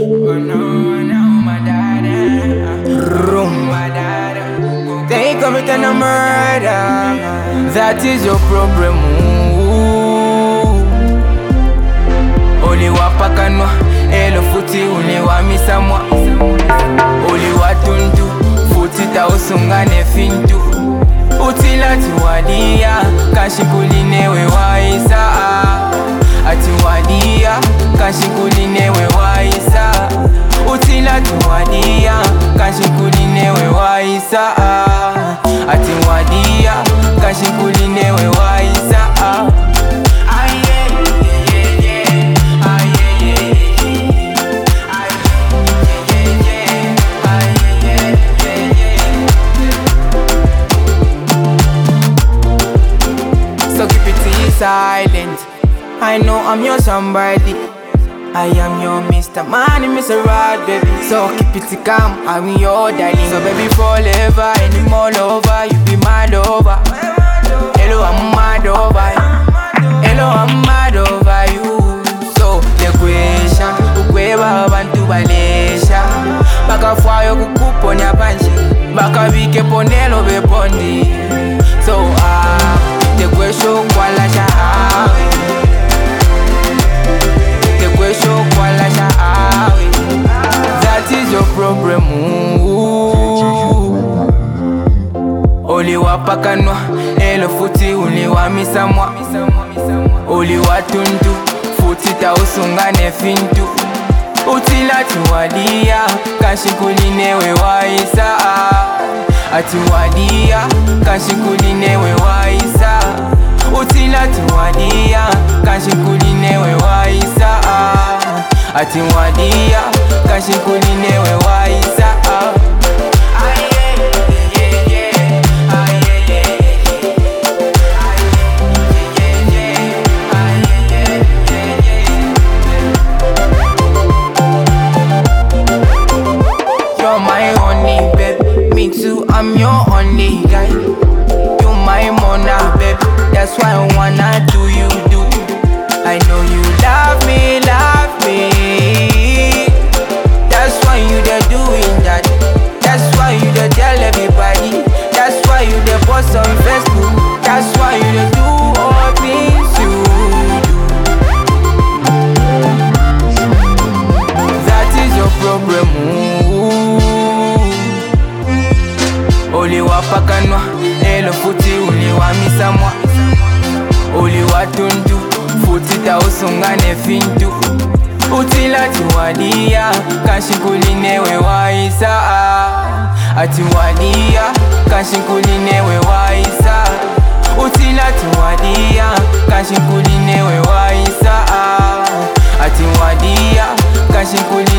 They commit a murder. That is your problem. Oli wapakanwa, elo futi unewa misamwa. Oli watundu, futi tausungane fintu. Utilati wadia, kashikulinewe waisa. Ati wadia, kashikulinewe waisa. Utilati wadia, kashikulinewe waisa. Ati wadia, kashikulinewe waisa. So keep it silent. I know I'm your somebody. I am your Mr. Money, Mr. Right, baby. So keep it calm, I'm your darling. So baby, forever, and all over, you be my lover. Hello, I'm mad over you. Hello, I'm mad over you. So the question, ukweba abantu balesha. Baka fwayo kukuponya banji. Baka bike ponelo bepondi. So the question, kwala shahawe. That is your problem. Oli wapakanwa, elo futi uniwa misamwa. Oli watundu, futi tausungane fintu. Utilati wadia, kashikulinewe waisa. Ati wadia, kashikulinewe waisa. Utilati wadia, kashikulinewe waisa. Ati wadia, kashikulinewe waisa. You're my honey, babe. Me too, I'm your only guy. You're my mona, babe. That's why I wanna do you do. I know you love me, love me. That's why you there doing that. That's why you there tell everybody. That's why you there post on Facebook. That's why you there do all things you do. That is your problem. Oli wapakanwa, elo futi uniwa misamwa. Oli watundu, futi tausungane fintu. Utilati wadia, kashikulinewe waisa. Ati wadia, kashikulinewe waisa. Utilati wadia, kashikulinewe waisa. Ati wadia, kashikulinewe waisa.